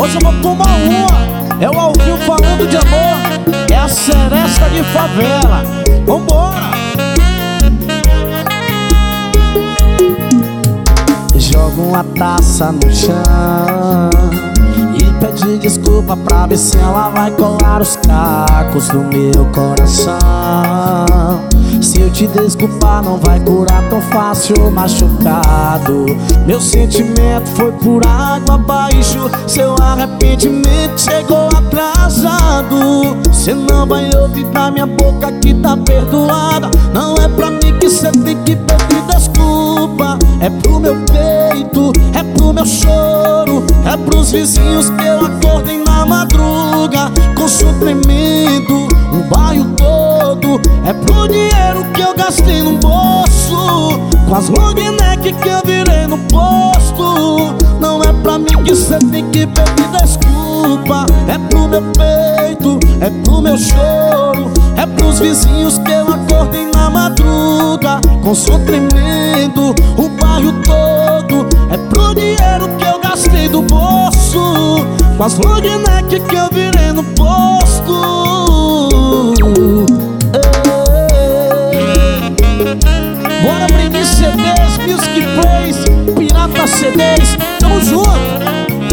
Hoje eu vou tomar uma. É o ao vivo falando de amor. É a Seresta de Favela. Vambora! Joga uma taça no chão e pede desculpa pra ver se ela vai colar os cacos do meu coração. Se eu te desculpar não vai curar tão fácil o machucado. Meu sentimento foi por água abaixo. Seu arrependimento chegou atrasado. Cê não vai ouvir da minha boca que tá perdoada. Não é pra mim que cê tem que pedir desculpa. É pro meu peito, é pro meu choro, é pros vizinhos que eu acordei na madruga com som tremendo, o bairro todo. É pro dinheiro que eu gastei no bolso, com as long neck que eu virei no posto. Não é pra mim que cê tem que pedir desculpa. É pro meu peito, é pro meu choro, é pros vizinhos que eu acordei na madruga com som tremendo, o bairro todo. É pro dinheiro que eu gastei do bolso, com as long neck que eu virei no posto. Bora brindar CDs, Music Plays, Pirata CDs, tamo junto!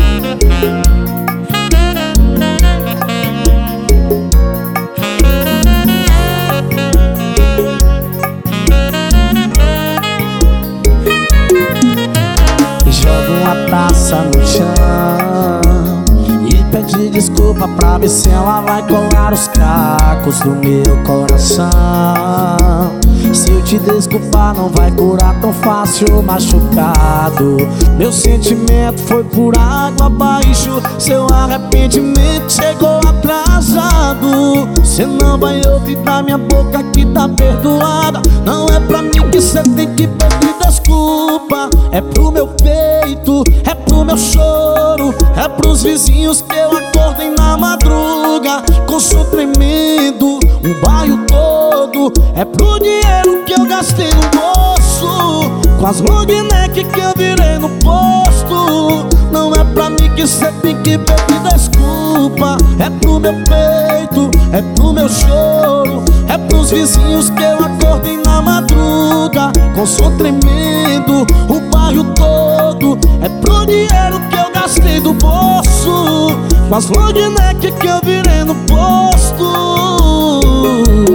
Joga uma taça no chão e pede desculpa pra ver se ela vai colar os cacos do meu coração. Se eu te desculpar não vai curar tão fácil o machucado. Meu sentimento foi por água abaixo. Seu arrependimento chegou atrasado. Cê não vai ouvir da minha boca que tá perdoada. Não é pra mim que cê tem que pedir desculpa. É pro meu peito, é pro meu choro, é pros vizinhos que eu acordei na madruga com som tremendo, o bairro todo. É pro dinheiro que eu gastei no bolso, com as long neck que eu virei no posto. Não é pra mim que cê tem que pedir desculpa. É pro meu peito, é pro meu choro, é pros vizinhos que eu acordei na madruga com som tremendo, o bairro todo. É pro dinheiro que eu gastei do bolso, com as long neck que eu virei no posto.